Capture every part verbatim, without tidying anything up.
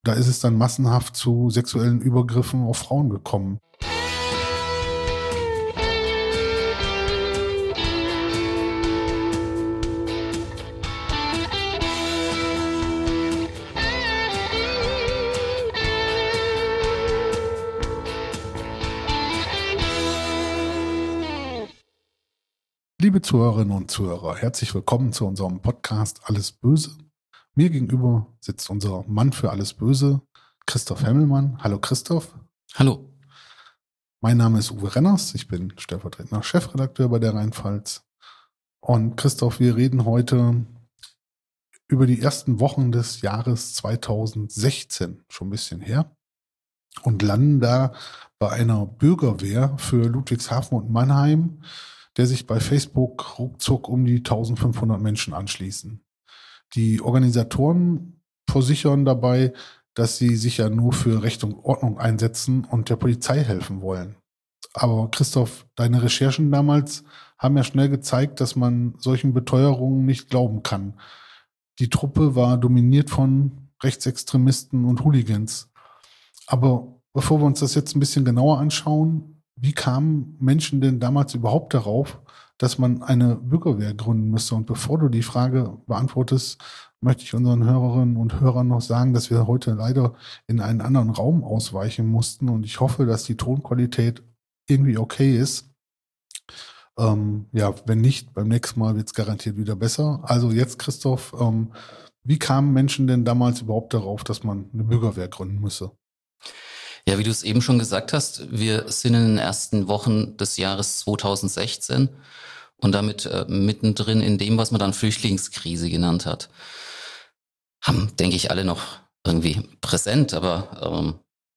da ist es dann massenhaft zu sexuellen Übergriffen auf Frauen gekommen. Liebe Zuhörerinnen und Zuhörer, herzlich willkommen zu unserem Podcast Alles Böse. Mir gegenüber sitzt unser Mann für alles Böse, Christoph Hemmelmann. Hallo Christoph. Hallo. Mein Name ist Uwe Renners, ich bin stellvertretender Chefredakteur bei der Rheinpfalz. Und Christoph, wir reden heute über die ersten Wochen des Jahres zweitausendsechzehn, schon ein bisschen her, und landen da bei einer Bürgerwehr für Ludwigshafen und Mannheim, der sich bei Facebook ruckzuck um die eintausendfünfhundert Menschen anschließen. Die Organisatoren versichern dabei, dass sie sich ja nur für Recht und Ordnung einsetzen und der Polizei helfen wollen. Aber Christoph, deine Recherchen damals haben ja schnell gezeigt, dass man solchen Beteuerungen nicht glauben kann. Die Truppe war dominiert von Rechtsextremisten und Hooligans. Aber bevor wir uns das jetzt ein bisschen genauer anschauen, wie kamen Menschen denn damals überhaupt darauf, dass man eine Bürgerwehr gründen müsste? Und bevor du die Frage beantwortest, möchte ich unseren Hörerinnen und Hörern noch sagen, dass wir heute leider in einen anderen Raum ausweichen mussten. Und ich hoffe, dass die Tonqualität irgendwie okay ist. Ähm, ja, wenn nicht, beim nächsten Mal wird es garantiert wieder besser. Also jetzt, Christoph, ähm, wie kamen Menschen denn damals überhaupt darauf, dass man eine Bürgerwehr gründen müsse? Ja, wie du es eben schon gesagt hast, wir sind in den ersten Wochen des Jahres zweitausendsechzehn und damit äh, mittendrin in dem, was man dann Flüchtlingskrise genannt hat. Haben, denke ich, alle noch irgendwie präsent, aber ähm,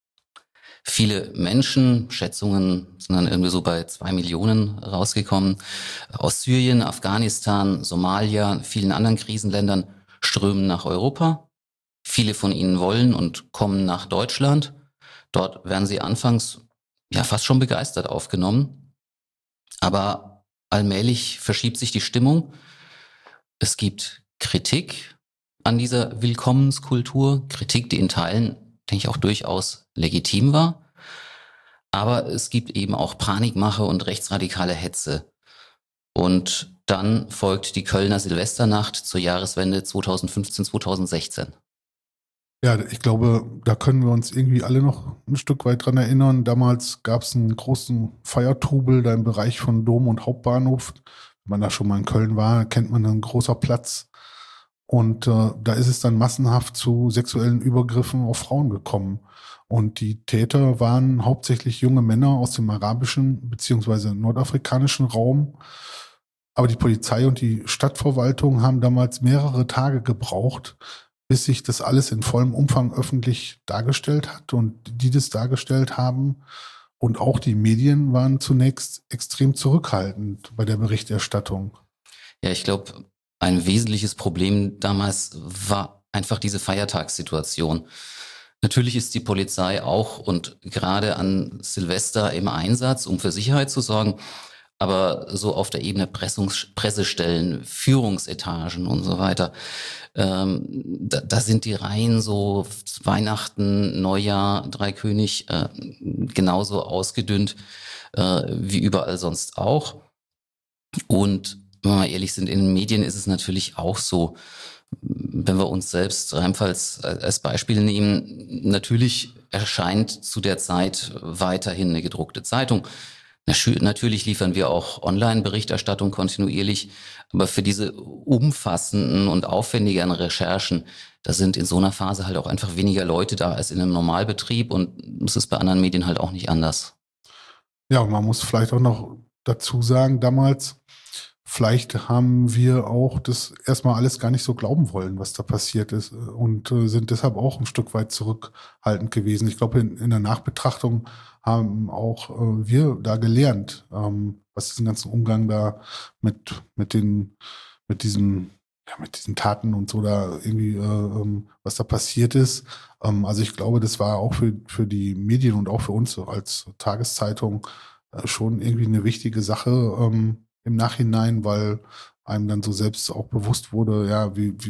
viele Menschen, Schätzungen sind dann irgendwie so bei zwei Millionen rausgekommen, aus Syrien, Afghanistan, Somalia, vielen anderen Krisenländern strömen nach Europa. Viele von ihnen wollen und kommen nach Deutschland. Dort werden sie anfangs ja fast schon begeistert aufgenommen. Aber allmählich verschiebt sich die Stimmung. Es gibt Kritik an dieser Willkommenskultur. Kritik, die in Teilen, denke ich, auch durchaus legitim war. Aber es gibt eben auch Panikmache und rechtsradikale Hetze. Und dann folgt die Kölner Silvesternacht zur Jahreswende zweitausendfünfzehn zweitausendsechzehn. Ja, ich glaube, da können wir uns irgendwie alle noch ein Stück weit dran erinnern. Damals gab es einen großen Feiertrubel da im Bereich von Dom und Hauptbahnhof. Wenn man da schon mal in Köln war, kennt man einen großen Platz. Und äh, da ist es dann massenhaft zu sexuellen Übergriffen auf Frauen gekommen. Und die Täter waren hauptsächlich junge Männer aus dem arabischen beziehungsweise nordafrikanischen Raum. Aber die Polizei und die Stadtverwaltung haben damals mehrere Tage gebraucht, bis sich das alles in vollem Umfang öffentlich dargestellt hat und die das dargestellt haben. Und auch die Medien waren zunächst extrem zurückhaltend bei der Berichterstattung. Ja, ich glaube, ein wesentliches Problem damals war einfach diese Feiertagssituation. Natürlich ist die Polizei auch und gerade an Silvester im Einsatz, um für Sicherheit zu sorgen. Aber so auf der Ebene Pressungs- Pressestellen, Führungsetagen und so weiter, ähm, da, da sind die Reihen so Weihnachten, Neujahr, Dreikönig äh, genauso ausgedünnt äh, wie überall sonst auch. Und wenn wir mal ehrlich sind, in den Medien ist es natürlich auch so, wenn wir uns selbst Rheinpfalz als Beispiel nehmen, natürlich erscheint zu der Zeit weiterhin eine gedruckte Zeitung. Natürlich liefern wir auch Online-Berichterstattung kontinuierlich, aber für diese umfassenden und aufwendigeren Recherchen, da sind in so einer Phase halt auch einfach weniger Leute da als in einem Normalbetrieb und das ist bei anderen Medien halt auch nicht anders. Ja, und man muss vielleicht auch noch dazu sagen, damals, vielleicht haben wir auch das erstmal alles gar nicht so glauben wollen, was da passiert ist und äh, sind deshalb auch ein Stück weit zurückhaltend gewesen. Ich glaube, in, in der Nachbetrachtung haben auch äh, wir da gelernt, ähm, was diesen ganzen Umgang da mit, mit den, mit diesen, ja, mit diesen Taten und so da irgendwie, äh, ähm, was da passiert ist. Ähm, also ich glaube, das war auch für, für die Medien und auch für uns als Tageszeitung äh, schon irgendwie eine wichtige Sache, ähm, im Nachhinein, weil einem dann so selbst auch bewusst wurde, ja, wie, wie,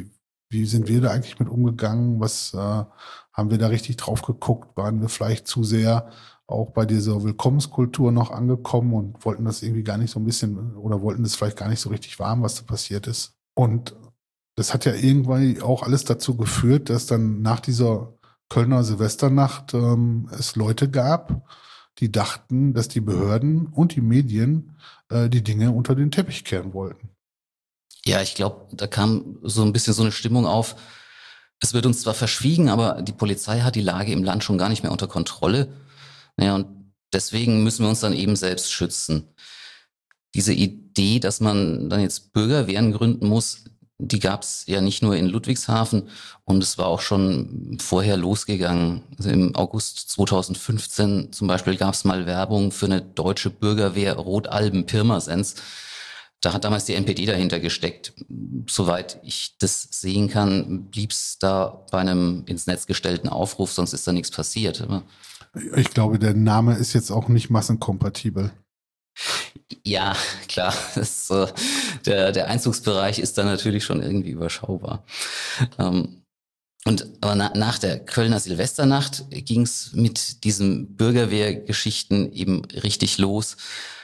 Wie sind wir da eigentlich mit umgegangen? Was äh, haben wir da richtig drauf geguckt? Waren wir vielleicht zu sehr auch bei dieser Willkommenskultur noch angekommen und wollten das irgendwie gar nicht so ein bisschen oder wollten das vielleicht gar nicht so richtig warm, was da passiert ist? Und das hat ja irgendwann auch alles dazu geführt, dass dann nach dieser Kölner Silvesternacht ähm, es Leute gab, die dachten, dass die Behörden und die Medien äh, die Dinge unter den Teppich kehren wollten. Ja, ich glaube, da kam so ein bisschen so eine Stimmung auf. Es wird uns zwar verschwiegen, aber die Polizei hat die Lage im Land schon gar nicht mehr unter Kontrolle. Naja, und deswegen müssen wir uns dann eben selbst schützen. Diese Idee, dass man dann jetzt Bürgerwehren gründen muss, die gab es ja nicht nur in Ludwigshafen und es war auch schon vorher losgegangen. Also im August zweitausendfünfzehn zum Beispiel gab es mal Werbung für eine deutsche Bürgerwehr Rotalben-Pirmasens. Da hat damals die N P D dahinter gesteckt. Soweit ich das sehen kann, blieb es da bei einem ins Netz gestellten Aufruf, sonst ist da nichts passiert. Ich glaube, der Name ist jetzt auch nicht massenkompatibel. Ja, klar. Das, äh, der, der Einzugsbereich ist dann natürlich schon irgendwie überschaubar. Ähm, und aber na, nach der Kölner Silvesternacht ging es mit diesen Bürgerwehrgeschichten eben richtig los.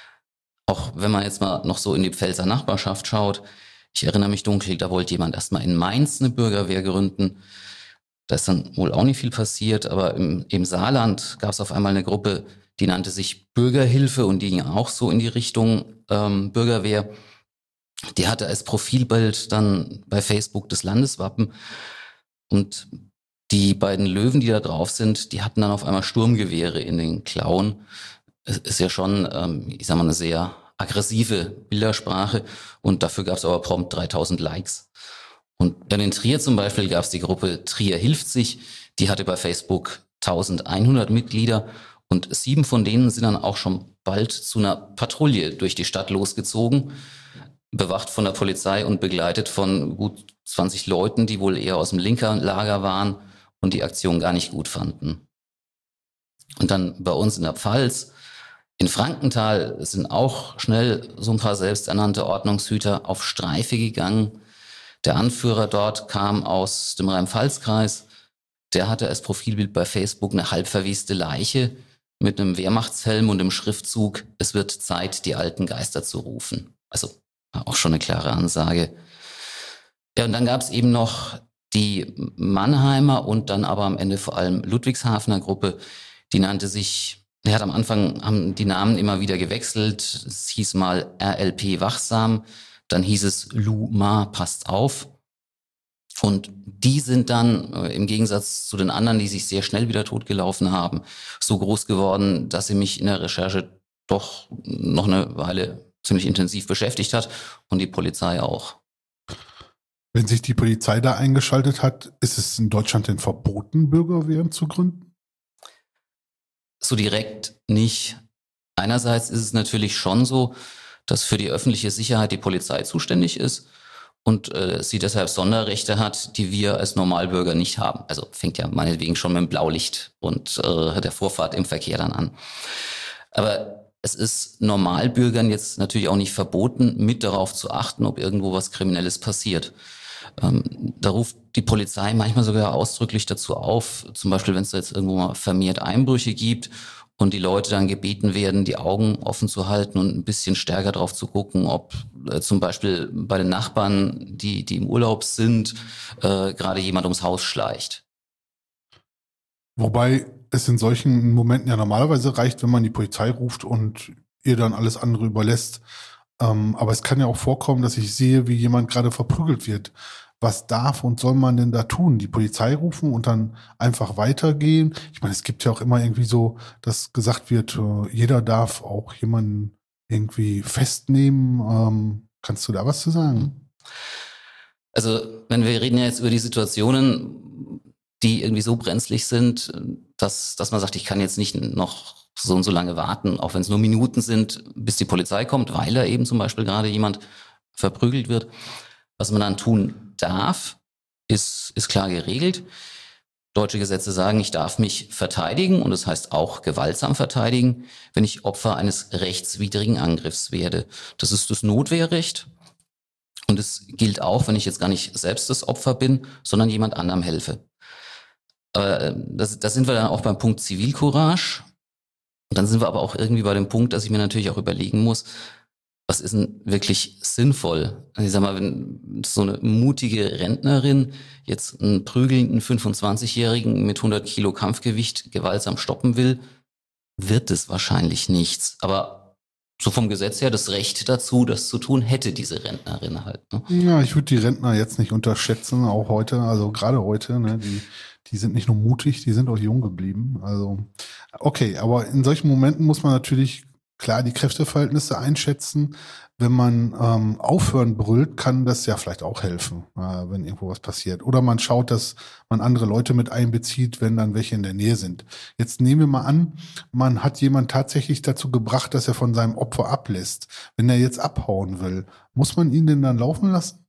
Auch wenn man jetzt mal noch so in die Pfälzer Nachbarschaft schaut. Ich erinnere mich dunkel, da wollte jemand erstmal in Mainz eine Bürgerwehr gründen. Da ist dann wohl auch nicht viel passiert, aber im, im Saarland gab es auf einmal eine Gruppe, die nannte sich Bürgerhilfe und die ging auch so in die Richtung ähm, Bürgerwehr. Die hatte als Profilbild dann bei Facebook das Landeswappen und die beiden Löwen, die da drauf sind, die hatten dann auf einmal Sturmgewehre in den Klauen. Es ist ja schon, ähm, ich sag mal, eine sehr aggressive Bildersprache und dafür gab es aber prompt dreitausend Likes. Und in Trier zum Beispiel gab es die Gruppe Trier hilft sich, die hatte bei Facebook eintausendeinhundert Mitglieder und sieben von denen sind dann auch schon bald zu einer Patrouille durch die Stadt losgezogen, bewacht von der Polizei und begleitet von gut zwanzig Leuten, die wohl eher aus dem linken Lager waren und die Aktion gar nicht gut fanden. Und dann bei uns in der Pfalz, in Frankenthal sind auch schnell so ein paar selbsternannte Ordnungshüter auf Streife gegangen. Der Anführer dort kam aus dem Rhein-Pfalz-Kreis. Der hatte als Profilbild bei Facebook eine halbverweste Leiche mit einem Wehrmachtshelm und dem Schriftzug, es wird Zeit, die alten Geister zu rufen. Also auch schon eine klare Ansage. Ja, und dann gab es eben noch die Mannheimer und dann aber am Ende vor allem Ludwigshafener Gruppe, die nannte sich, er hat am Anfang, haben die Namen immer wieder gewechselt. Es hieß mal R L P Wachsam, dann hieß es Lu Ma passt auf. Und die sind dann äh, im Gegensatz zu den anderen, die sich sehr schnell wieder totgelaufen haben, so groß geworden, dass sie mich in der Recherche doch noch eine Weile ziemlich intensiv beschäftigt hat und die Polizei auch. Wenn sich die Polizei da eingeschaltet hat, ist es in Deutschland denn verboten, Bürgerwehren zu gründen? So direkt nicht. Einerseits ist es natürlich schon so, dass für die öffentliche Sicherheit die Polizei zuständig ist und äh, sie deshalb Sonderrechte hat, die wir als Normalbürger nicht haben. Also fängt ja meinetwegen schon mit dem Blaulicht und äh, der Vorfahrt im Verkehr dann an. Aber es ist Normalbürgern jetzt natürlich auch nicht verboten, mit darauf zu achten, ob irgendwo was Kriminelles passiert. Ähm, da ruft die Polizei manchmal sogar ausdrücklich dazu auf, zum Beispiel wenn es da jetzt irgendwo mal vermehrt Einbrüche gibt und die Leute dann gebeten werden, die Augen offen zu halten und ein bisschen stärker drauf zu gucken, ob äh, zum Beispiel bei den Nachbarn, die, die im Urlaub sind, äh, gerade jemand ums Haus schleicht. Wobei es in solchen Momenten ja normalerweise reicht, wenn man die Polizei ruft und ihr dann alles andere überlässt. Ähm, aber es kann ja auch vorkommen, dass ich sehe, wie jemand gerade verprügelt wird. Was darf und soll man denn da tun? Die Polizei rufen und dann einfach weitergehen? Ich meine, es gibt ja auch immer irgendwie so, dass gesagt wird, äh, jeder darf auch jemanden irgendwie festnehmen. Ähm, kannst du da was zu sagen? Also, wenn wir reden ja jetzt über die Situationen, die irgendwie so brenzlig sind, dass, dass man sagt, ich kann jetzt nicht noch so und so lange warten, auch wenn es nur Minuten sind, bis die Polizei kommt, weil da eben zum Beispiel gerade jemand verprügelt wird. Was man dann tun darf, ist, ist klar geregelt. Deutsche Gesetze sagen, ich darf mich verteidigen und das heißt auch gewaltsam verteidigen, wenn ich Opfer eines rechtswidrigen Angriffs werde. Das ist das Notwehrrecht. Und es gilt auch, wenn ich jetzt gar nicht selbst das Opfer bin, sondern jemand anderem helfe. Äh, das, das sind wir dann auch beim Punkt Zivilcourage. Und dann sind wir aber auch irgendwie bei dem Punkt, dass ich mir natürlich auch überlegen muss, was ist denn wirklich sinnvoll? Also ich sag mal, wenn so eine mutige Rentnerin jetzt einen prügelnden fünfundzwanzigjährigen mit hundert Kilo Kampfgewicht gewaltsam stoppen will, wird es wahrscheinlich nichts. Aber so vom Gesetz her das Recht dazu, das zu tun, hätte diese Rentnerin halt. Ne? Ja, ich würde die Rentner jetzt nicht unterschätzen, auch heute, also gerade heute, ne, die, die sind nicht nur mutig, die sind auch jung geblieben. Also, okay, aber in solchen Momenten muss man natürlich klar die Kräfteverhältnisse einschätzen. Wenn man ähm, aufhören brüllt, kann das ja vielleicht auch helfen, äh, wenn irgendwo was passiert. Oder man schaut, dass man andere Leute mit einbezieht, wenn dann welche in der Nähe sind. Jetzt nehmen wir mal an, man hat jemand tatsächlich dazu gebracht, dass er von seinem Opfer ablässt. Wenn er jetzt abhauen will, muss man ihn denn dann laufen lassen?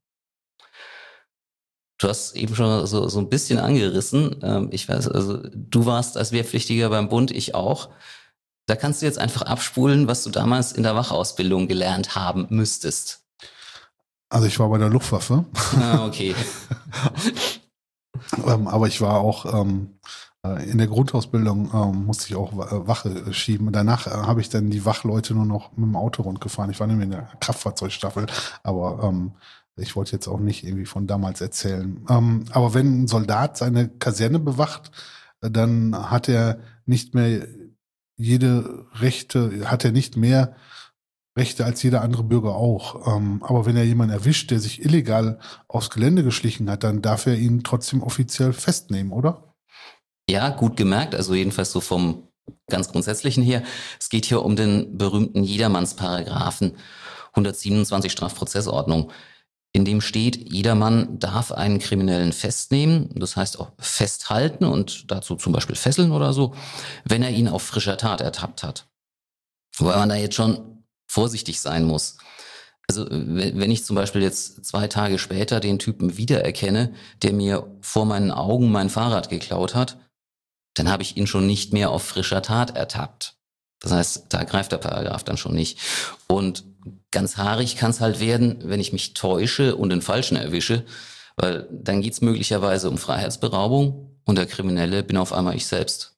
Du hast eben schon so, so ein bisschen angerissen. Ähm, ich weiß, also du warst als Wehrpflichtiger beim Bund, ich auch. Da kannst du jetzt einfach abspulen, was du damals in der Wachausbildung gelernt haben müsstest. Also ich war bei der Luftwaffe. Ah, okay. ähm, aber ich war auch ähm, in der Grundausbildung, ähm, musste ich auch Wache schieben. Danach äh, habe ich dann die Wachleute nur noch mit dem Auto rundgefahren. Ich war nämlich in der Kraftfahrzeugstaffel, aber ähm, ich wollte jetzt auch nicht irgendwie von damals erzählen. Ähm, aber wenn ein Soldat seine Kaserne bewacht, dann hat er nicht mehr jede Rechte, hat er nicht mehr Rechte als jeder andere Bürger auch. Ähm, aber wenn er jemanden erwischt, der sich illegal aufs Gelände geschlichen hat, dann darf er ihn trotzdem offiziell festnehmen, oder? Ja, gut gemerkt. Also jedenfalls so vom ganz Grundsätzlichen her. Es geht hier um den berühmten Jedermannsparagraphen hundertsiebenundzwanzig Strafprozessordnung. In dem steht, jedermann darf einen Kriminellen festnehmen, das heißt auch festhalten und dazu zum Beispiel fesseln oder so, wenn er ihn auf frischer Tat ertappt hat. Wobei man da jetzt schon vorsichtig sein muss. Also wenn ich zum Beispiel jetzt zwei Tage später den Typen wiedererkenne, der mir vor meinen Augen mein Fahrrad geklaut hat, dann habe ich ihn schon nicht mehr auf frischer Tat ertappt. Das heißt, da greift der Paragraph dann schon nicht. Und ganz haarig kann es halt werden, wenn ich mich täusche und den Falschen erwische, weil dann geht's möglicherweise um Freiheitsberaubung und der Kriminelle bin auf einmal ich selbst.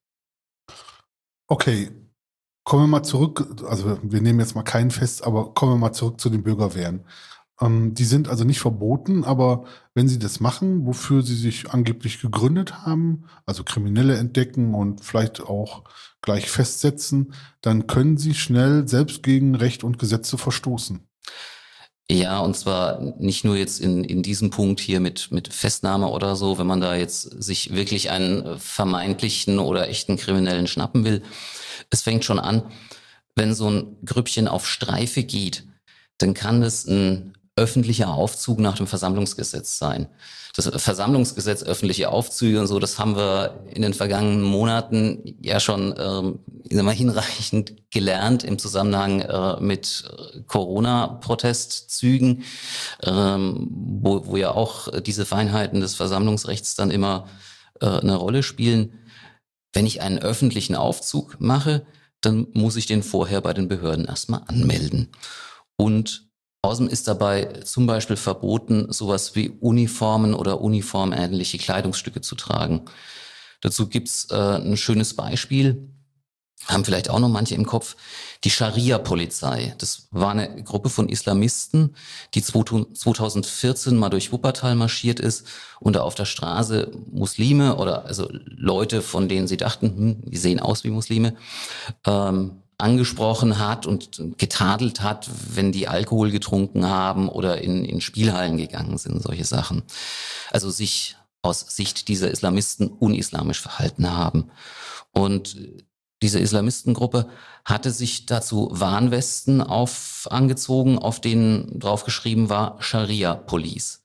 Okay, kommen wir mal zurück, also wir nehmen jetzt mal keinen fest, aber kommen wir mal zurück zu den Bürgerwehren. Ähm, die sind also nicht verboten, aber wenn sie das machen, wofür sie sich angeblich gegründet haben, also Kriminelle entdecken und vielleicht auch gleich festsetzen, dann können sie schnell selbst gegen Recht und Gesetze verstoßen. Ja, und zwar nicht nur jetzt in, in diesem Punkt hier mit, mit Festnahme oder so, wenn man da jetzt sich wirklich einen vermeintlichen oder echten Kriminellen schnappen will. Es fängt schon an, wenn so ein Grüppchen auf Streife geht, dann kann das ein öffentlicher Aufzug nach dem Versammlungsgesetz sein. Das Versammlungsgesetz, öffentliche Aufzüge und so, das haben wir in den vergangenen Monaten ja schon ähm, ich sag mal, hinreichend gelernt im Zusammenhang äh, mit Corona-Protestzügen, ähm, wo, wo ja auch diese Feinheiten des Versammlungsrechts dann immer äh, eine Rolle spielen. Wenn ich einen öffentlichen Aufzug mache, dann muss ich den vorher bei den Behörden erstmal anmelden. Und außerdem ist dabei zum Beispiel verboten, sowas wie Uniformen oder uniformähnliche Kleidungsstücke zu tragen. Dazu gibt's äh, ein schönes Beispiel, haben vielleicht auch noch manche im Kopf, die Scharia-Polizei. Das war eine Gruppe von Islamisten, die zweitausendvierzehn mal durch Wuppertal marschiert ist und da auf der Straße Muslime oder also Leute, von denen sie dachten, hm, die sehen aus wie Muslime, ähm, angesprochen hat und getadelt hat, wenn die Alkohol getrunken haben oder in, in Spielhallen gegangen sind, solche Sachen. Also sich aus Sicht dieser Islamisten unislamisch verhalten haben. Und diese Islamistengruppe hatte sich dazu Warnwesten auf, angezogen, auf denen drauf geschrieben war Sharia Police.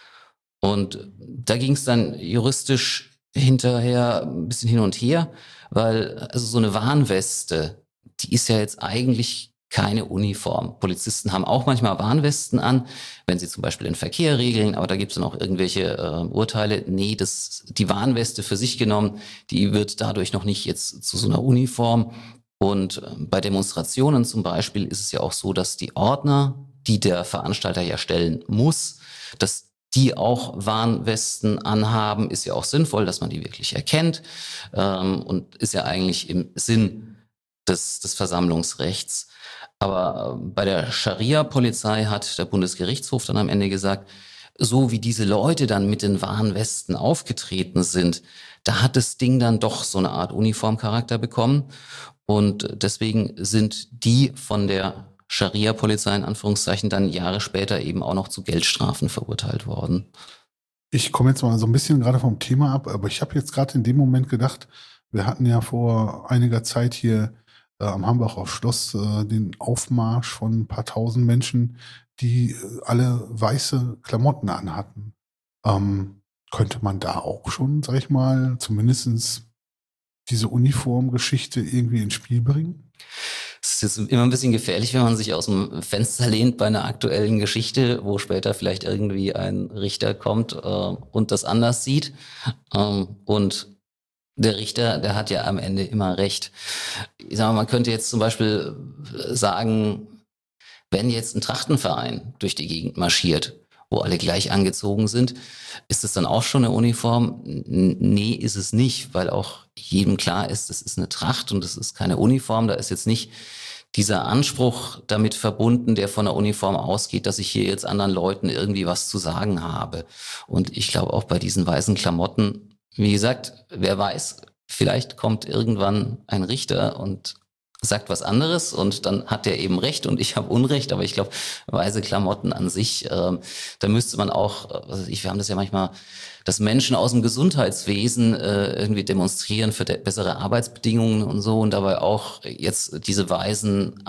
Und da ging es dann juristisch hinterher ein bisschen hin und her, weil also so eine Warnweste, die ist ja jetzt eigentlich keine Uniform. Polizisten haben auch manchmal Warnwesten an, wenn sie zum Beispiel den Verkehr regeln, aber da gibt es dann auch irgendwelche äh, Urteile. Nee, das, die Warnweste für sich genommen, die wird dadurch noch nicht jetzt zu so einer Uniform. Und äh, bei Demonstrationen zum Beispiel ist es ja auch so, dass die Ordner die der Veranstalter ja stellen muss, dass die auch Warnwesten anhaben, ist ja auch sinnvoll, dass man die wirklich erkennt, ähm, und ist ja eigentlich im Sinn des, des Versammlungsrechts. Aber bei der Scharia-Polizei hat der Bundesgerichtshof dann am Ende gesagt, so wie diese Leute dann mit den Warnwesten aufgetreten sind, da hat das Ding dann doch so eine Art Uniformcharakter bekommen. Und deswegen sind die von der Scharia-Polizei in Anführungszeichen dann Jahre später eben auch noch zu Geldstrafen verurteilt worden. Ich komme jetzt mal so ein bisschen gerade vom Thema ab, aber ich habe jetzt gerade in dem Moment gedacht, wir hatten ja vor einiger Zeit hier äh, am Hambacher Schloss äh, den Aufmarsch von ein paar tausend Menschen, die äh, alle weiße Klamotten anhatten. Ähm, könnte man da auch schon, sag ich mal, zumindest diese Uniformgeschichte irgendwie ins Spiel bringen? Es ist jetzt immer ein bisschen gefährlich, wenn man sich aus dem Fenster lehnt bei einer aktuellen Geschichte, wo später vielleicht irgendwie ein Richter kommt äh, und das anders sieht. Ähm, und der Richter, der hat ja am Ende immer recht. Ich sag mal, man könnte jetzt zum Beispiel sagen, wenn jetzt ein Trachtenverein durch die Gegend marschiert, wo alle gleich angezogen sind, ist es dann auch schon eine Uniform? N- Nee, ist es nicht, weil auch jedem klar ist, das ist eine Tracht und das ist keine Uniform. Da ist jetzt nicht dieser Anspruch damit verbunden, der von der Uniform ausgeht, dass ich hier jetzt anderen Leuten irgendwie was zu sagen habe. Und ich glaube auch bei diesen weißen Klamotten, wie gesagt, wer weiß, vielleicht kommt irgendwann ein Richter und sagt was anderes und dann hat der eben recht und ich habe Unrecht, aber ich glaube, weiße Klamotten an sich, ähm, da müsste man auch, also ich, wir haben das ja manchmal, dass Menschen aus dem Gesundheitswesen äh, irgendwie demonstrieren für de- bessere Arbeitsbedingungen und so und dabei auch jetzt diese weißen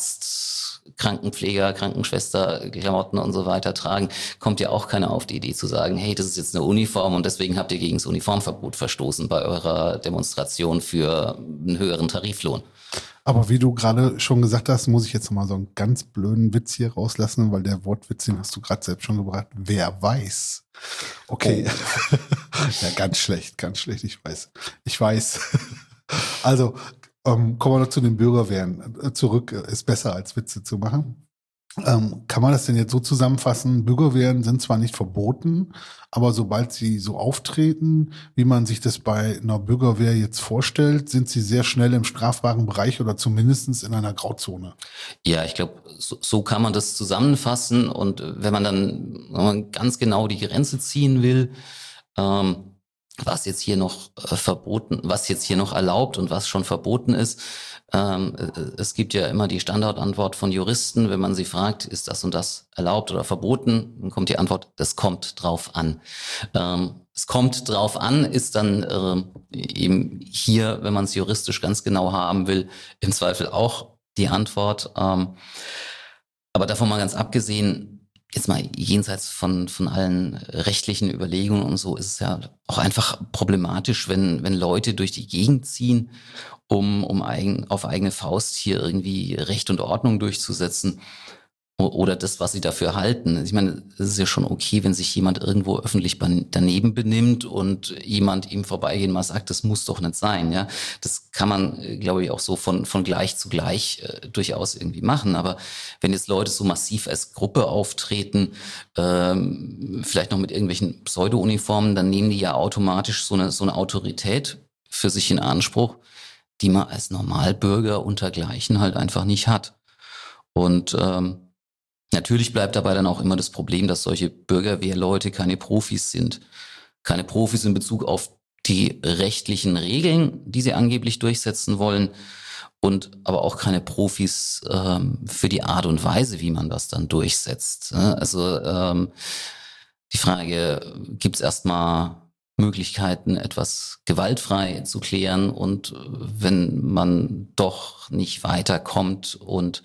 Arzt, Krankenpfleger, Krankenschwester, Klamotten und so weiter tragen, kommt ja auch keiner auf die Idee zu sagen, hey, das ist jetzt eine Uniform und deswegen habt ihr gegen das Uniformverbot verstoßen bei eurer Demonstration für einen höheren Tariflohn. Aber wie du gerade schon gesagt hast, muss ich jetzt mal so einen ganz blöden Witz hier rauslassen, weil der Wortwitz, den hast du gerade selbst schon gebracht. Wer weiß? Okay. Oh. Ja, ganz schlecht, ganz schlecht, ich weiß. Ich weiß. Also, ähm, kommen wir noch zu den Bürgerwehren zurück. Ist besser, als Witze zu machen. Ähm, kann man das denn jetzt so zusammenfassen? Bürgerwehren sind zwar nicht verboten, aber sobald sie so auftreten, wie man sich das bei einer Bürgerwehr jetzt vorstellt, sind sie sehr schnell im strafbaren Bereich oder zumindest in einer Grauzone. Ja, ich glaube, so, so kann man das zusammenfassen. Und wenn man dann wenn man ganz genau die Grenze ziehen will, ähm, was jetzt hier noch äh, verboten, was jetzt hier noch erlaubt und was schon verboten ist. Ähm, äh, es gibt ja immer die Standardantwort von Juristen, wenn man sie fragt, ist das und das erlaubt oder verboten, dann kommt die Antwort, das kommt drauf an. Ähm, es kommt drauf an, ist dann äh, eben hier, wenn man es juristisch ganz genau haben will, im Zweifel auch die Antwort. Ähm, aber davon mal ganz abgesehen, jetzt mal jenseits von, von allen rechtlichen Überlegungen und so, ist es ja auch einfach problematisch, wenn, wenn Leute durch die Gegend ziehen, um, um eigen, auf eigene Faust hier irgendwie Recht und Ordnung durchzusetzen. Oder das, was sie dafür halten. Ich meine, es ist ja schon okay, wenn sich jemand irgendwo öffentlich daneben benimmt und jemand ihm vorbeigehen mal sagt, das muss doch nicht sein. Ja, das kann man, glaube ich, auch so von von gleich zu gleich äh, durchaus irgendwie machen. Aber wenn jetzt Leute so massiv als Gruppe auftreten, ähm, vielleicht noch mit irgendwelchen Pseudo-Uniformen, dann nehmen die ja automatisch so eine so eine Autorität für sich in Anspruch, die man als Normalbürger untergleichen halt einfach nicht hat. Und ähm, natürlich bleibt dabei dann auch immer das Problem, dass solche Bürgerwehrleute keine Profis sind. Keine Profis in Bezug auf die rechtlichen Regeln, die sie angeblich durchsetzen wollen. Und aber auch keine Profis ähm, für die Art und Weise, wie man das dann durchsetzt. Also ähm, die Frage, gibt es erstmal Möglichkeiten, etwas gewaltfrei zu klären? Und wenn man doch nicht weiterkommt und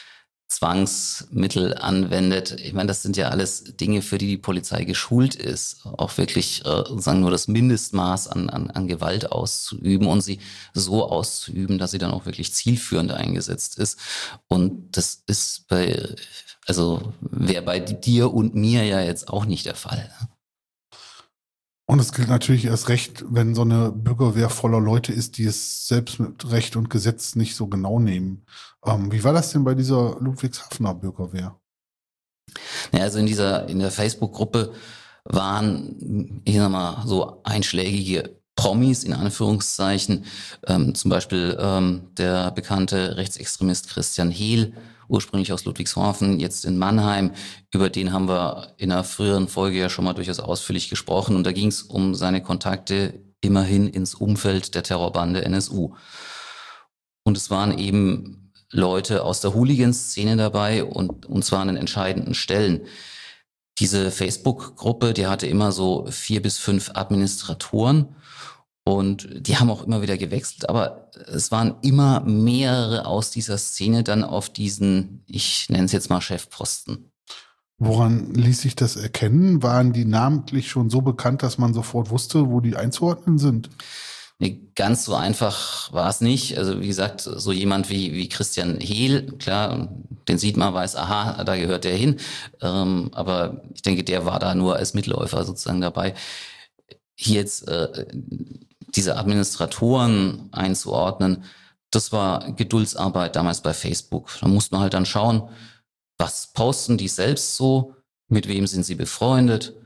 Zwangsmittel anwendet. Ich meine, das sind ja alles Dinge, für die die Polizei geschult ist, auch wirklich äh, sagen nur das Mindestmaß an, an, an Gewalt auszuüben und sie so auszuüben, dass sie dann auch wirklich zielführend eingesetzt ist. Und das ist bei, also wäre bei dir und mir ja jetzt auch nicht der Fall. Und es gilt natürlich erst recht, wenn so eine Bürgerwehr voller Leute ist, die es selbst mit Recht und Gesetz nicht so genau nehmen. Ähm, wie war das denn bei dieser Ludwigshafener Bürgerwehr? Ja, also in dieser, in der Facebook-Gruppe waren, ich sag mal, so einschlägige Promis in Anführungszeichen, ähm, zum Beispiel ähm, der bekannte Rechtsextremist Christian Hehl, ursprünglich aus Ludwigshafen, jetzt in Mannheim. Über den haben wir in einer früheren Folge ja schon mal durchaus ausführlich gesprochen. Und da ging es um seine Kontakte immerhin ins Umfeld der Terrorbande N S U. Und es waren eben Leute aus der Hooligan-Szene dabei und, und zwar an den entscheidenden Stellen. Diese Facebook-Gruppe, die hatte immer so vier bis fünf Administratoren und die haben auch immer wieder gewechselt, aber es waren immer mehrere aus dieser Szene dann auf diesen, ich nenne es jetzt mal Chefposten. Woran ließ sich das erkennen? Waren die namentlich schon so bekannt, dass man sofort wusste, wo die einzuordnen sind? Nee, ganz so einfach war es nicht. Also wie gesagt, so jemand wie, wie Christian Hehl, klar, den sieht man, weiß, aha, da gehört der hin. Ähm, aber ich denke, der war da nur als Mitläufer sozusagen dabei. Hier jetzt äh, diese Administratoren einzuordnen, das war Geduldsarbeit damals bei Facebook. Da musste man halt dann schauen, was posten die selbst so, mit wem sind sie befreundet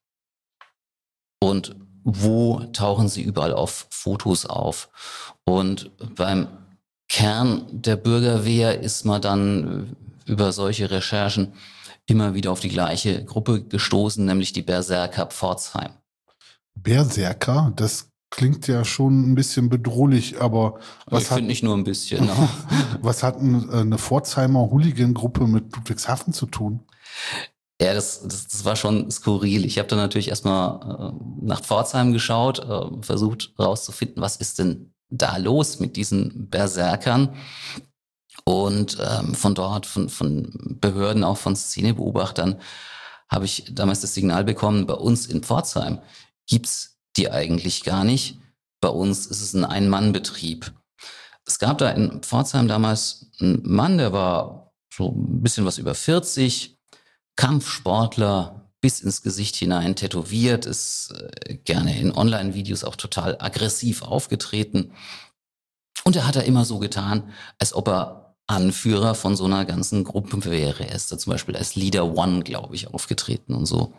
und wo tauchen sie überall auf Fotos auf. Und beim Kern der Bürgerwehr ist man dann über solche Recherchen immer wieder auf die gleiche Gruppe gestoßen, nämlich die Berserker Pforzheim. Berserker, das klingt ja schon ein bisschen bedrohlich, aber was ich hat finde nicht nur ein bisschen. Ne? Was hat eine Pforzheimer Hooligan-Gruppe mit Ludwigshafen zu tun? Ja, das, das, das war schon skurril. Ich habe dann natürlich erstmal äh, nach Pforzheim geschaut, äh, versucht herauszufinden, was ist denn da los mit diesen Berserkern. Und ähm, von dort, von, von Behörden, auch von Szenebeobachtern, habe ich damals das Signal bekommen, bei uns in Pforzheim gibt's die eigentlich gar nicht. Bei uns ist es ein Ein-Mann-Betrieb. Es gab da in Pforzheim damals einen Mann, der war so ein bisschen was über vierzig, Kampfsportler, bis ins Gesicht hinein tätowiert, ist äh, gerne in Online-Videos auch total aggressiv aufgetreten. Und er hat da immer so getan, als ob er Anführer von so einer ganzen Gruppe wäre. Er ist da zum Beispiel als Leader One, glaube ich, aufgetreten und so.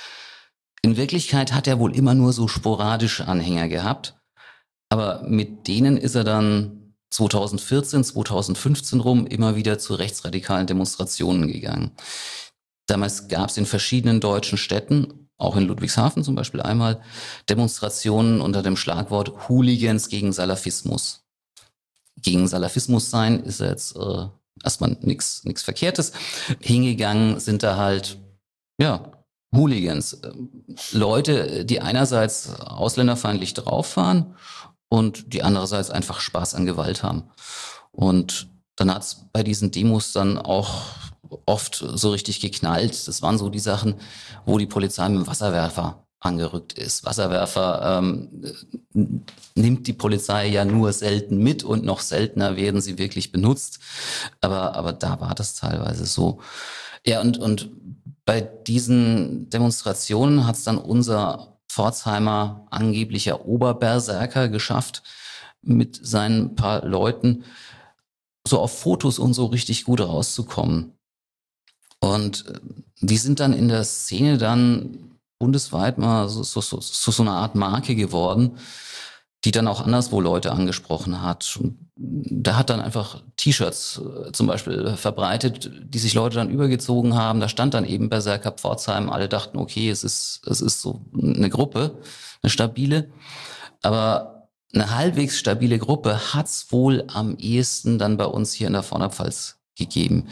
In Wirklichkeit hat er wohl immer nur so sporadische Anhänger gehabt, aber mit denen ist er dann zweitausendvierzehn, zweitausendfünfzehn rum immer wieder zu rechtsradikalen Demonstrationen gegangen. Damals gab es in verschiedenen deutschen Städten, auch in Ludwigshafen zum Beispiel einmal, Demonstrationen unter dem Schlagwort Hooligans gegen Salafismus. Gegen Salafismus sein ist ja jetzt äh, erstmal nichts nichts Verkehrtes. Hingegangen sind da halt, ja, Hooligans. Äh, Leute, die einerseits ausländerfeindlich drauf waren und die andererseits einfach Spaß an Gewalt haben. Und dann hat es bei diesen Demos dann auch oft so richtig geknallt. Das waren so die Sachen, wo die Polizei mit dem Wasserwerfer angerückt ist. Wasserwerfer ähm, nimmt die Polizei ja nur selten mit und noch seltener werden sie wirklich benutzt. Aber, aber da war das teilweise so. Ja, und, und bei diesen Demonstrationen hat es dann unser Pforzheimer angeblicher Oberberserker geschafft, mit seinen paar Leuten so auf Fotos und so richtig gut rauszukommen. Und die sind dann in der Szene dann bundesweit mal so, so, so, so eine Art Marke geworden, die dann auch anderswo Leute angesprochen hat. Und da hat dann einfach T-Shirts äh, zum Beispiel verbreitet, die sich Leute dann übergezogen haben. Da stand dann eben Berserker Pforzheim. Alle dachten, okay, es ist, es ist so eine Gruppe, eine stabile. Aber eine halbwegs stabile Gruppe hat's wohl am ehesten dann bei uns hier in der Vorderpfalz gegeben.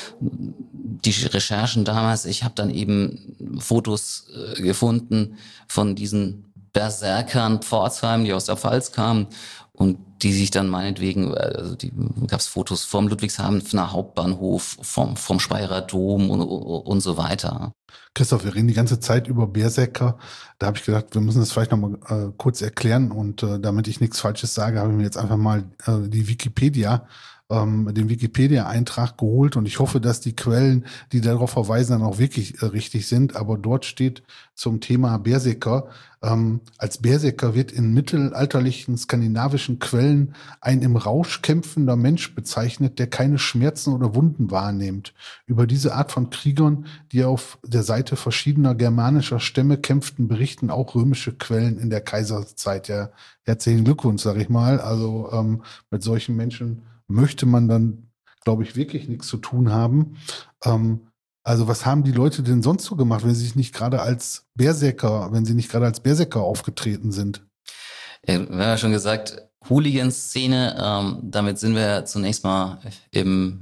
Die Recherchen damals, ich habe dann eben Fotos äh, gefunden von diesen Berserkern Pforzheim, die aus der Pfalz kamen und die sich dann meinetwegen, also die gab es Fotos vom Ludwigshafener Hauptbahnhof, vom, vom Speyerer Dom und, und so weiter. Christoph, wir reden die ganze Zeit über Berserker. Da habe ich gedacht, wir müssen das vielleicht nochmal äh, kurz erklären und äh, damit ich nichts Falsches sage, habe ich mir jetzt einfach mal äh, die Wikipedia ähm, den Wikipedia-Eintrag geholt und ich hoffe, dass die Quellen, die darauf verweisen, dann auch wirklich äh, richtig sind. Aber dort steht zum Thema Berserker, ähm, als Berserker wird in mittelalterlichen skandinavischen Quellen ein im Rausch kämpfender Mensch bezeichnet, der keine Schmerzen oder Wunden wahrnimmt. Über diese Art von Kriegern, die auf der Seite verschiedener germanischer Stämme kämpften, berichten auch römische Quellen in der Kaiserzeit. Ja, herzlichen Glückwunsch, sag ich mal. Also ähm, mit solchen Menschen möchte man dann, glaube ich, wirklich nichts zu tun haben. Ähm, also was haben die Leute denn sonst so gemacht, wenn sie sich nicht gerade als Berserker, wenn sie nicht gerade als Berserker aufgetreten sind? Ja, wir haben ja schon gesagt, Hooligan-Szene, ähm, damit sind wir zunächst mal im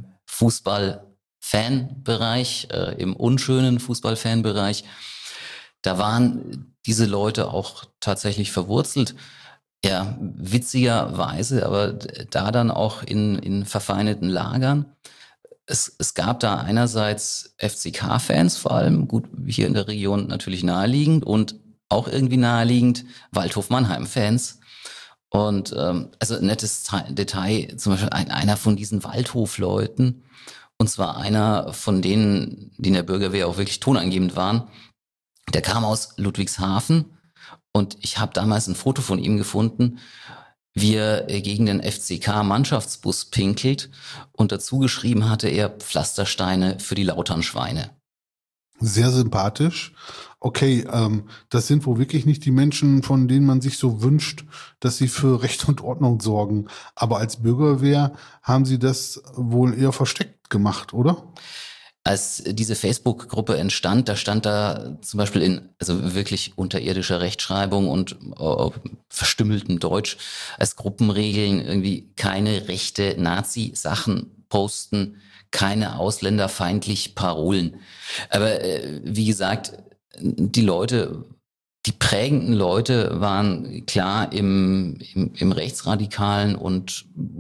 Fußball-Fan-Bereich, äh, im unschönen Fußball-Fan-Bereich. Da waren diese Leute auch tatsächlich verwurzelt. Ja, witzigerweise, aber da dann auch in, in verfeindeten Lagern. Es, es gab da einerseits F C K-Fans, vor allem, gut, hier in der Region natürlich naheliegend und auch irgendwie naheliegend Waldhof Mannheim-Fans. Und ähm, also ein nettes Detail, zum Beispiel ein, einer von diesen Waldhof-Leuten, und zwar einer von denen, die in der Bürgerwehr auch wirklich tonangebend waren, der kam aus Ludwigshafen und ich habe damals ein Foto von ihm gefunden, wie er gegen den F C K-Mannschaftsbus pinkelt und dazu geschrieben hatte er Pflastersteine für die Lauternschweine. Sehr sympathisch. Okay, ähm, das sind wohl wirklich nicht die Menschen, von denen man sich so wünscht, dass sie für Recht und Ordnung sorgen. Aber als Bürgerwehr haben sie das wohl eher versteckt gemacht, oder? Als diese Facebook-Gruppe entstand, da stand da zum Beispiel in, also wirklich unterirdischer Rechtschreibung und äh, verstümmeltem Deutsch als Gruppenregeln irgendwie keine rechte Nazi-Sachen posten, keine ausländerfeindlich Parolen. Aber äh, wie gesagt, die Leute, die prägenden Leute waren klar im, im, im rechtsradikalen und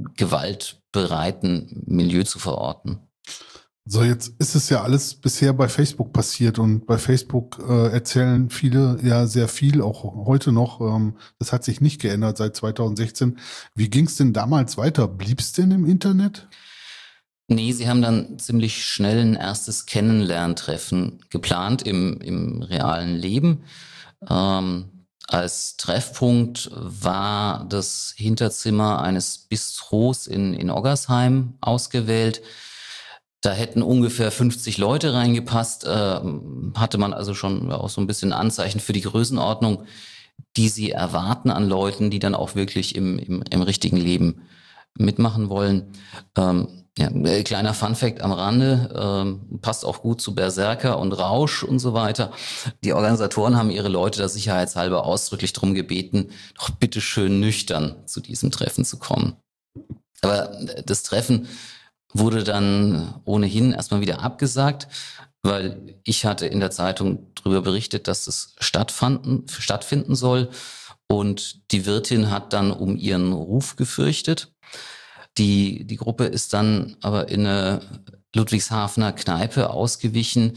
gewaltbereiten Milieu zu verorten. So, jetzt ist es ja alles bisher bei Facebook passiert und bei Facebook äh, erzählen viele ja sehr viel, auch heute noch. Ähm, das hat sich nicht geändert seit zweitausendsechzehn. Wie ging es denn damals weiter? Blieb es denn im Internet? Nee, sie haben dann ziemlich schnell ein erstes Kennenlerntreffen geplant im, im realen Leben. Ähm, als Treffpunkt war das Hinterzimmer eines Bistros in, in Oggersheim ausgewählt. Da hätten ungefähr fünfzig Leute reingepasst, äh, hatte man also schon auch so ein bisschen Anzeichen für die Größenordnung, die sie erwarten an Leuten, die dann auch wirklich im, im, im richtigen Leben mitmachen wollen. Ähm, ja, kleiner Funfact am Rande, ähm, passt auch gut zu Berserker und Rausch und so weiter. Die Organisatoren haben ihre Leute da sicherheitshalber ausdrücklich drum gebeten, doch bitte schön nüchtern zu diesem Treffen zu kommen. Aber das Treffen wurde dann ohnehin erstmal wieder abgesagt, weil ich hatte in der Zeitung darüber berichtet, dass es stattfanden, stattfinden soll. Und die Wirtin hat dann um ihren Ruf gefürchtet. Die, die Gruppe ist dann aber in eine Ludwigshafener Kneipe ausgewichen.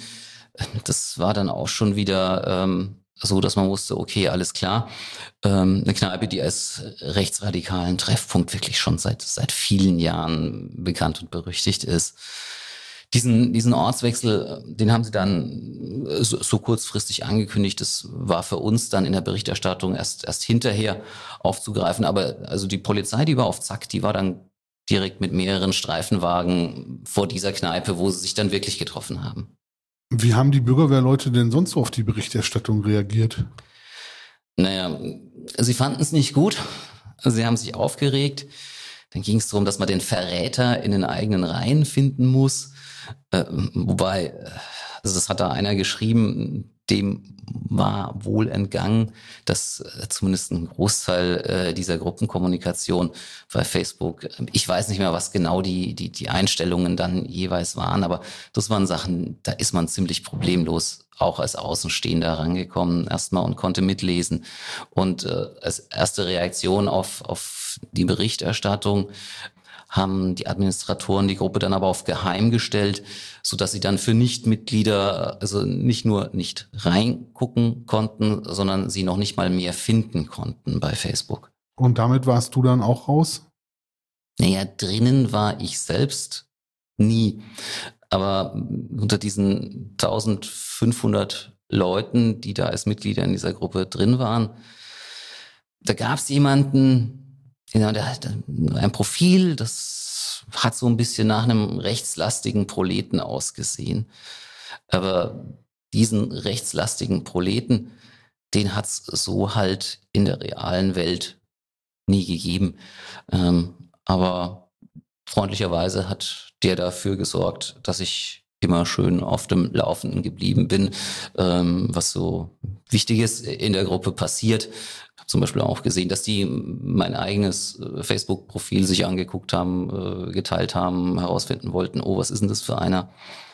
Das war dann auch schon wieder ähm, so, dass man wusste, okay, alles klar. Ähm, eine Kneipe, die als rechtsradikalen Treffpunkt wirklich schon seit seit vielen Jahren bekannt und berüchtigt ist. Diesen diesen Ortswechsel, den haben sie dann so, so kurzfristig angekündigt. Das war für uns dann in der Berichterstattung erst erst hinterher aufzugreifen. Aber also die Polizei, die war auf Zack, die war dann direkt mit mehreren Streifenwagen vor dieser Kneipe, wo sie sich dann wirklich getroffen haben. Wie haben die Bürgerwehrleute denn sonst so auf die Berichterstattung reagiert? Naja, sie fanden es nicht gut. Sie haben sich aufgeregt. Dann ging es darum, dass man den Verräter in den eigenen Reihen finden muss. Äh, wobei, also das hat da einer geschrieben, dem war wohl entgangen, dass äh, zumindest ein Großteil äh, dieser Gruppenkommunikation bei Facebook, äh, ich weiß nicht mehr, was genau die, die, die Einstellungen dann jeweils waren, aber das waren Sachen, da ist man ziemlich problemlos auch als Außenstehender rangekommen erstmal und konnte mitlesen. Und äh, als erste Reaktion auf, auf die Berichterstattung haben die Administratoren die Gruppe dann aber auf geheim gestellt, so dass sie dann für Nichtmitglieder also nicht nur nicht reingucken konnten, sondern sie noch nicht mal mehr finden konnten bei Facebook. Und damit warst du dann auch raus? Naja, drinnen war ich selbst nie. Aber unter diesen eintausendfünfhundert Leuten, die da als Mitglieder in dieser Gruppe drin waren, da gab es jemanden, ja, der hat ein Profil, das hat so ein bisschen nach einem rechtslastigen Proleten ausgesehen. Aber diesen rechtslastigen Proleten, den hat's so halt in der realen Welt nie gegeben. Ähm, aber freundlicherweise hat der dafür gesorgt, dass ich immer schön auf dem Laufenden geblieben bin, ähm, was so Wichtiges in der Gruppe passiert. Ich habe zum Beispiel auch gesehen, dass die mein eigenes Facebook-Profil sich angeguckt haben, äh, geteilt haben, herausfinden wollten, oh, was ist denn das für einer?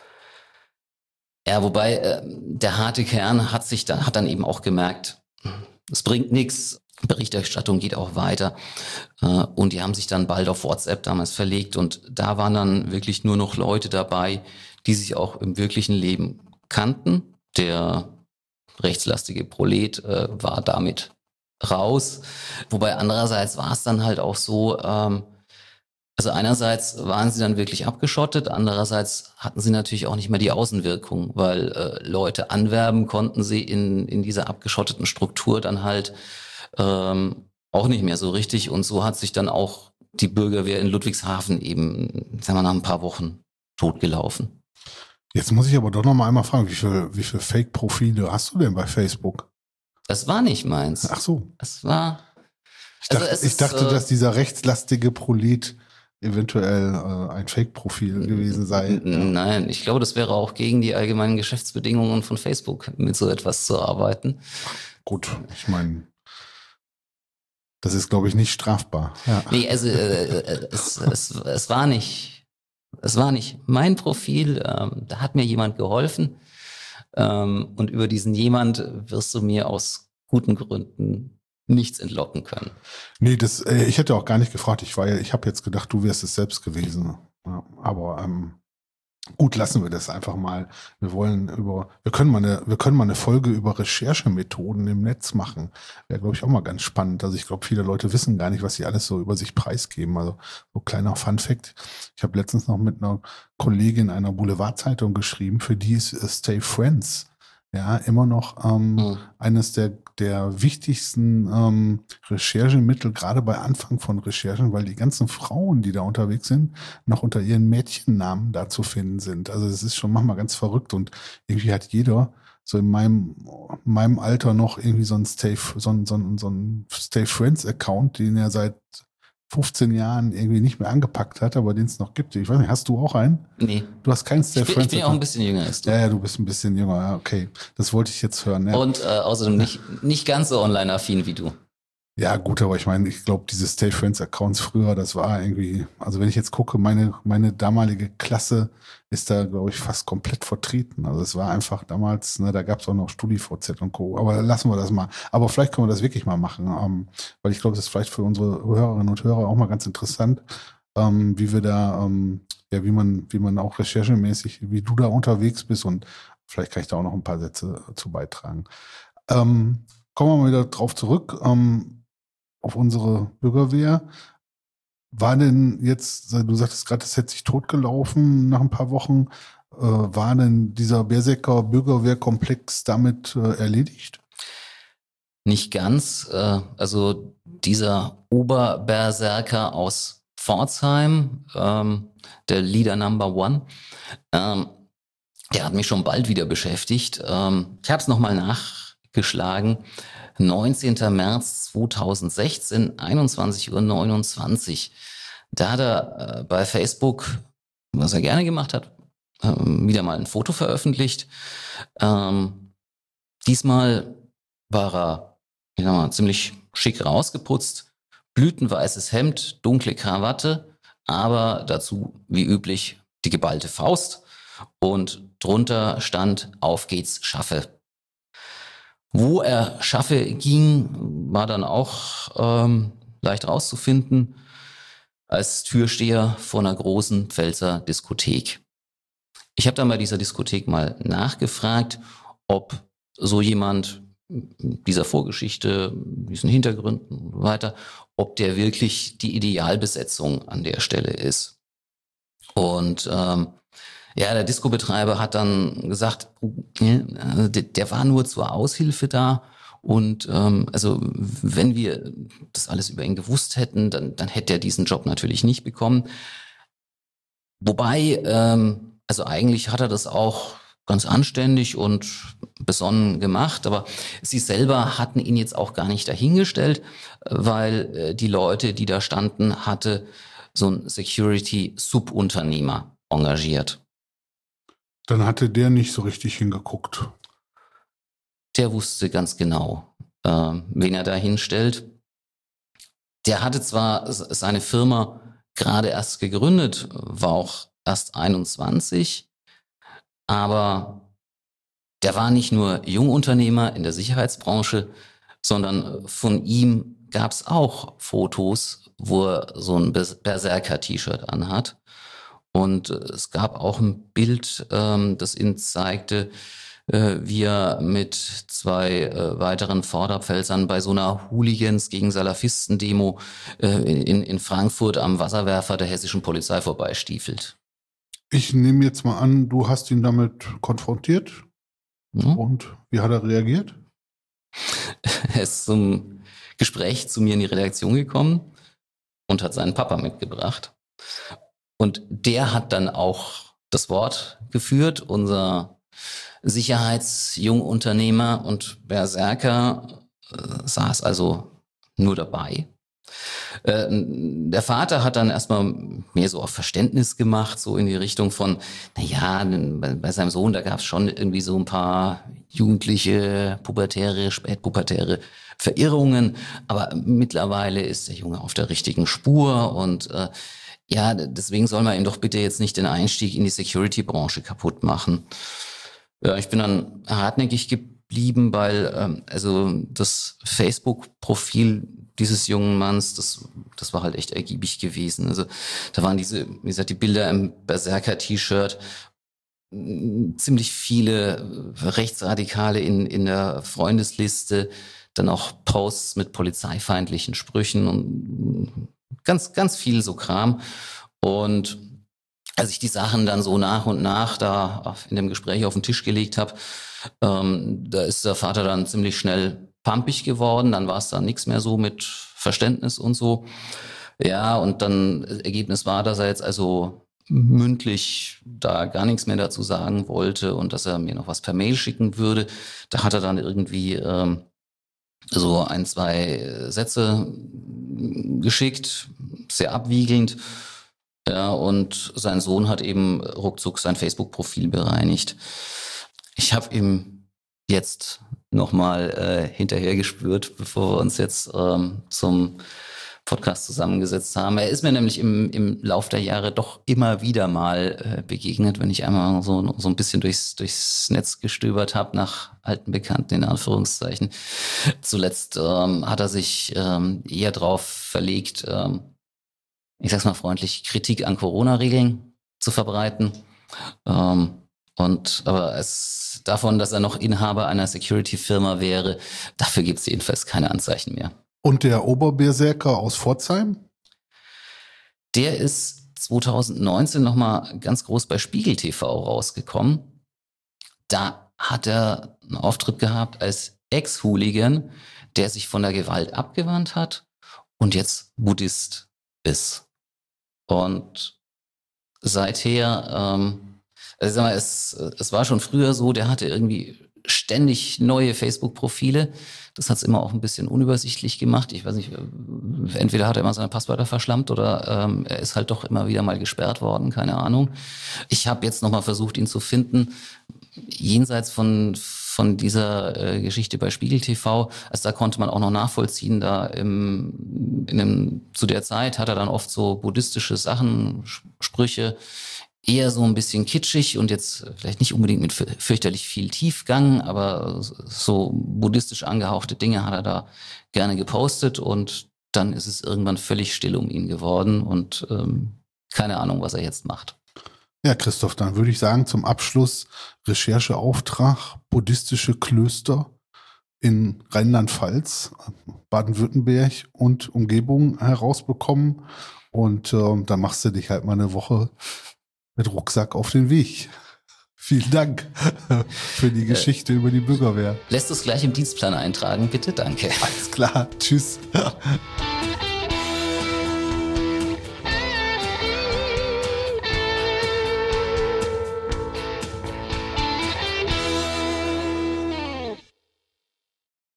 Ja, wobei äh, der harte Kern hat sich dann, hat dann eben auch gemerkt, es bringt nichts, Berichterstattung geht auch weiter. Äh, und die haben sich dann bald auf WhatsApp damals verlegt und da waren dann wirklich nur noch Leute dabei, die sich auch im wirklichen Leben kannten. Der rechtslastige Prolet äh, war damit raus. Wobei andererseits war es dann halt auch so, ähm, also einerseits waren sie dann wirklich abgeschottet, andererseits hatten sie natürlich auch nicht mehr die Außenwirkung, weil äh, Leute anwerben konnten sie in, in dieser abgeschotteten Struktur dann halt ähm, auch nicht mehr so richtig. Und so hat sich dann auch die Bürgerwehr in Ludwigshafen eben, sagen wir, nach ein paar Wochen totgelaufen. Jetzt muss ich aber doch noch mal einmal fragen, wie viel, wie viel Fake-Profile hast du denn bei Facebook? Das war nicht meins. Ach so. Es war. Ich dachte, also es ich ist, dachte äh, dass dieser rechtslastige Prolet eventuell äh, ein Fake-Profil gewesen sei. N- Ja. Nein, ich glaube, das wäre auch gegen die allgemeinen Geschäftsbedingungen von Facebook, mit so etwas zu arbeiten. Gut, ich meine, das ist, glaube ich, nicht strafbar. Ja. Nee, also äh, es, es, es war nicht, es war nicht mein Profil. Ähm, da hat mir jemand geholfen. Ähm, und über diesen jemand wirst du mir aus guten Gründen nichts entlocken können. Nee, das, äh, ich hätte auch gar nicht gefragt. Ich war ja, ich habe jetzt gedacht, du wärst es selbst gewesen. Ja, aber ähm, gut, lassen wir das einfach mal. Wir wollen über, wir können mal eine, wir können mal eine Folge über Recherchemethoden im Netz machen. Wäre, glaube ich, auch mal ganz spannend. Also ich glaube, viele Leute wissen gar nicht, was sie alles so über sich preisgeben. Also so kleiner Fun-Fact. Ich habe letztens noch mit einer Kollegin einer Boulevardzeitung geschrieben, für die ist äh, Stay Friends ja immer noch ähm, Mhm. eines der, der wichtigsten ähm, Recherchemittel, gerade bei Anfang von Recherchen, weil die ganzen Frauen, die da unterwegs sind, noch unter ihren Mädchennamen da zu finden sind. Also es ist schon manchmal ganz verrückt und irgendwie hat jeder so in meinem, meinem Alter noch irgendwie so ein Stay, so ein, so ein, so ein Stay Friends Account, den er seit fünfzehn Jahren irgendwie nicht mehr angepackt hat, aber den es noch gibt. Ich weiß nicht, hast du auch einen? Nee. Du hast keinen Stay Ich bin, Friends ich bin ja auch ein bisschen jünger als du. Ja, ja, du bist ein bisschen jünger, ja, okay. Das wollte ich jetzt hören. Ja, Und äh, außerdem nicht, nicht ganz so online-affin wie du. ja gut, aber ich meine, ich glaube, diese Stay Friends Accounts früher, das war irgendwie, also wenn ich jetzt gucke, meine, meine damalige Klasse ist da, glaube ich, fast komplett vertreten. Also es war einfach damals, ne, da gab es auch noch StudiVZ und Co. Aber lassen wir das mal. Aber vielleicht können wir das wirklich mal machen, ähm, weil ich glaube, das ist vielleicht für unsere Hörerinnen und Hörer auch mal ganz interessant, ähm, wie wir da, ähm, ja, wie man, wie man auch recherchemäßig, wie du da unterwegs bist und vielleicht kann ich da auch noch ein paar Sätze zu beitragen. Ähm, kommen wir mal wieder drauf zurück. Ähm, auf unsere Bürgerwehr. War denn jetzt, du sagtest gerade, es hätte sich totgelaufen nach ein paar Wochen, äh, war denn dieser Berserker Bürgerwehrkomplex damit äh, erledigt? Nicht ganz. Äh, also dieser Oberberserker aus Pforzheim, ähm, der Leader Number One, ähm, der hat mich schon bald wieder beschäftigt. Ähm, ich habe es nochmal nachgeschlagen. neunzehnten März zweitausendsechzehn, einundzwanzig Uhr neunundzwanzig. Da hat er äh, bei Facebook, was er gerne gemacht hat, ähm, wieder mal ein Foto veröffentlicht. Ähm, diesmal war er, ich sag mal, ziemlich schick rausgeputzt. Blütenweißes Hemd, dunkle Krawatte, aber dazu, wie üblich, die geballte Faust. Und drunter stand, auf geht's, schaffe. Wo er schaffe ging, war dann auch ähm, leicht rauszufinden, als Türsteher vor einer großen Pfälzer Diskothek. Ich habe dann bei dieser Diskothek mal nachgefragt, ob so jemand dieser Vorgeschichte, diesen Hintergründen und so weiter, ob der wirklich die Idealbesetzung an der Stelle ist. Und ähm, ja, der Disco-Betreiber hat dann gesagt, der, der war nur zur Aushilfe da. Und ähm, also wenn wir das alles über ihn gewusst hätten, dann, dann hätte er diesen Job natürlich nicht bekommen. Wobei, ähm, also eigentlich hat er das auch ganz anständig und besonnen gemacht, aber sie selber hatten ihn jetzt auch gar nicht dahingestellt, weil äh, die Leute, die da standen, hatte so ein Security-Subunternehmer engagiert. Dann hatte der nicht so richtig hingeguckt. Der wusste ganz genau, äh, wen er da hinstellt. Der hatte zwar seine Firma gerade erst gegründet, war auch erst einundzwanzig, aber der war nicht nur Jungunternehmer in der Sicherheitsbranche, sondern von ihm gab es auch Fotos, wo er so ein Berserker-T-Shirt anhat. Und es gab auch ein Bild, ähm, das ihn zeigte, äh, wie er mit zwei äh, weiteren Vorderpfälzern bei so einer Hooligans gegen Salafisten-Demo äh, in, in Frankfurt am Wasserwerfer der hessischen Polizei vorbeistiefelt. Ich nehme jetzt mal an, du hast ihn damit konfrontiert. Mhm. Und wie hat er reagiert? Er ist zum Gespräch zu mir in die Redaktion gekommen und hat seinen Papa mitgebracht. Und der hat dann auch das Wort geführt, unser Sicherheitsjungunternehmer und Berserker äh, saß also nur dabei. Äh, der Vater hat dann erstmal mehr so auf Verständnis gemacht, so in die Richtung von, naja, bei, bei seinem Sohn, da gab es schon irgendwie so ein paar jugendliche, pubertäre, spätpubertäre Verirrungen, aber mittlerweile ist der Junge auf der richtigen Spur und äh, ja, deswegen soll man ihm doch bitte jetzt nicht den Einstieg in die Security-Branche kaputt machen. Ja, ich bin dann hartnäckig geblieben, weil ähm, also das Facebook-Profil dieses jungen Manns, das, das war halt echt ergiebig gewesen. Also da waren diese, wie gesagt, die Bilder im Berserker-T-Shirt, ziemlich viele Rechtsradikale in, in der Freundesliste, dann auch Posts mit polizeifeindlichen Sprüchen und ganz, ganz viel so Kram. Und als ich die Sachen dann so nach und nach da in dem Gespräch auf den Tisch gelegt habe, ähm, da ist der Vater dann ziemlich schnell pampig geworden. Dann war es dann nichts mehr so mit Verständnis und so. Ja, und dann Ergebnis war, dass er jetzt also mündlich da gar nichts mehr dazu sagen wollte und dass er mir noch was per Mail schicken würde. Da hat er dann irgendwie ähm, so ein, zwei Sätze geschickt, sehr abwiegelnd. Ja, und sein Sohn hat eben ruckzuck sein Facebook-Profil bereinigt. Ich habe ihm jetzt nochmal äh, hinterher gespürt, bevor wir uns jetzt ähm, zum Podcast zusammengesetzt haben. Er ist mir nämlich im, im Lauf der Jahre doch immer wieder mal äh, begegnet, wenn ich einmal so, so ein bisschen durchs, durchs Netz gestöbert habe nach alten Bekannten in Anführungszeichen. Zuletzt ähm, hat er sich ähm, eher drauf verlegt, ähm, ich sag's mal freundlich, Kritik an Corona-Regeln zu verbreiten. Ähm, und aber es davon, dass er noch Inhaber einer Security-Firma wäre, dafür gibt es jedenfalls keine Anzeichen mehr. Und der Oberberserker aus Pforzheim? Der ist zwanzig neunzehn nochmal ganz groß bei Spiegel T V rausgekommen. Da hat er einen Auftritt gehabt als Ex-Hooligan, der sich von der Gewalt abgewandt hat und jetzt Buddhist ist. Und seither, ähm, also ich sag mal, es, es war schon früher so, der hatte irgendwie ständig neue Facebook-Profile. Das hat es immer auch ein bisschen unübersichtlich gemacht. Ich weiß nicht, entweder hat er immer seine Passwörter verschlammt oder ähm, er ist halt doch immer wieder mal gesperrt worden, keine Ahnung. Ich habe jetzt nochmal versucht, ihn zu finden, jenseits von von dieser äh, Geschichte bei Spiegel T V. Also da konnte man auch noch nachvollziehen, da im, in dem, zu der Zeit hat er dann oft so buddhistische Sachen, Sprüche, eher so ein bisschen kitschig und jetzt vielleicht nicht unbedingt mit fürchterlich viel Tiefgang, aber so buddhistisch angehauchte Dinge hat er da gerne gepostet und dann ist es irgendwann völlig still um ihn geworden und ähm, keine Ahnung, was er jetzt macht. Ja, Christoph, dann würde ich sagen, zum Abschluss Rechercheauftrag, buddhistische Klöster. in Rheinland-Pfalz, Baden-Württemberg und Umgebung herausbekommen. Und äh, da machst du dich halt mal eine Woche mit Rucksack auf den Weg. Vielen Dank für die Geschichte äh, über die Bürgerwehr. Lässt es gleich im Dienstplan eintragen, bitte? Danke. Alles klar. Tschüss.